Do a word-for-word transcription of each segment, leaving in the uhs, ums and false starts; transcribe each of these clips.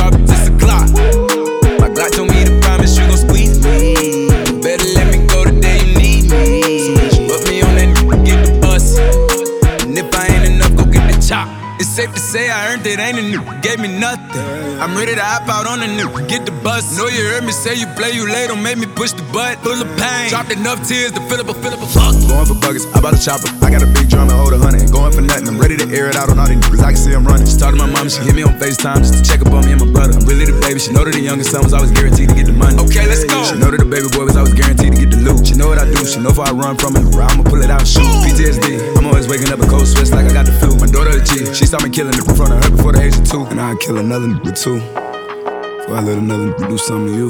talk, it's a clock. My Glock told me to promise you gon' squeeze me. Better let me go the day you need me. Put me on that n***, get the bus. And if I ain't enough, go get the chop. It's safe to say I earned it, ain't a new, gave me nothing. I'm ready to hop out on the new, get the bus. Know you heard me say you play, you late, don't make me push the butt. Full of pain, dropped enough tears to fill up a, fill up a fuck. Going for buggers, I bought a chopper. I got a big drum and hold a hundred. Going for nothing, I'm ready to air it out on all these niggas. I can see I'm running. She talked to my mom, she hit me on FaceTime just to check up on me and my brother. I'm really the baby, she know that the youngest son was always guaranteed to get the money. Okay, let's go. She know that the baby boy was always guaranteed to get the loot. She know what I do, she know if I run from it, I'ma pull it out and shoot. P T S D, I'm always waking up in cold sweats like I got the flu. My daughter a G, she saw me killing it in front of her before the age of two. And I'd kill another nigga too, before I let another nigga do something to you.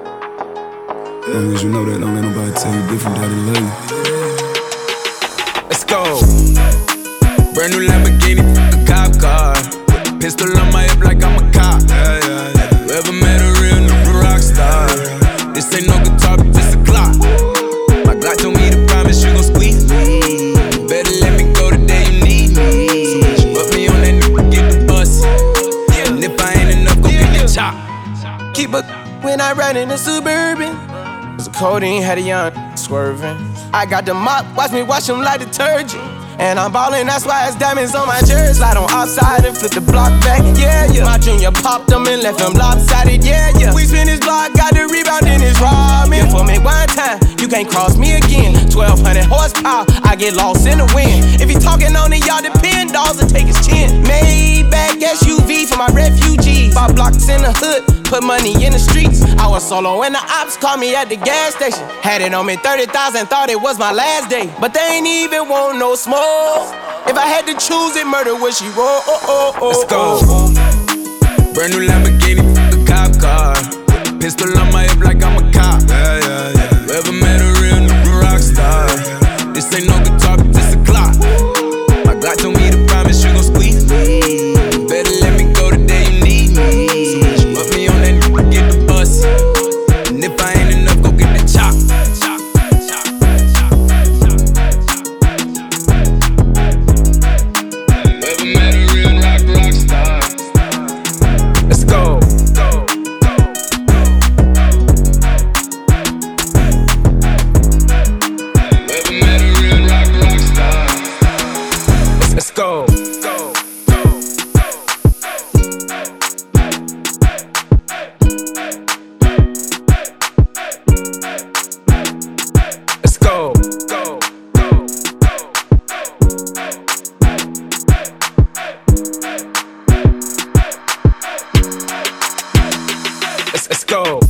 As long as you know that, don't let nobody tell you different, daddy love you. Let's go. Brand new Lamborghini, a cop car. With a pistol on my hip like I'm a cop. Yeah, yeah, yeah. Have you ever met a real new rock star? This ain't no guitar, but this a clock. My Glock told me to promise you gon' squeeze me. Better let me go the day you need me. Put me on that n***, get the bus. And if I ain't enough, go get the chop. Keep a when I ride in the Suburban. Cause the codeine had a young swerving. I got the mop, watch me wash them like detergent. And I'm ballin', that's why it's diamonds on my jersey. Slide on offside and flip the block back, yeah, yeah. My junior popped them and left them lopsided, yeah, yeah. We spin his block, got the rebound in his ramen. For me one time, you can't cross me again. twelve hundred horsepower, I get lost in the wind. If he talking on it, y'all depend, dolls and take his chin. Maybach S U V for my refugees. Five blocks in the hood, put money in the streets. I was solo and the ops called me at the gas station. Had it on me thirty thousand, thought it was my last day. But they ain't even want no smoke. If I had to choose it, murder would she roll? Oh, oh, oh, Let's go. oh. Brand new Lamborghini, a cop car. With a pistol on my hip like I'm a cop. Yeah, yeah, yeah. Have you ever met a real new rock star? This ain't no guitar, but this a clock. My Glock told me to promise you gon' squeeze me. Better let me go the day you need me. Put me on that n***, get the bus. And if I ain't enough, go get the chop. Ever met a real rock, rock star? Let's go. Ever met a real rock, rock star? Let's, let's go. Let's go. Let's, let's go.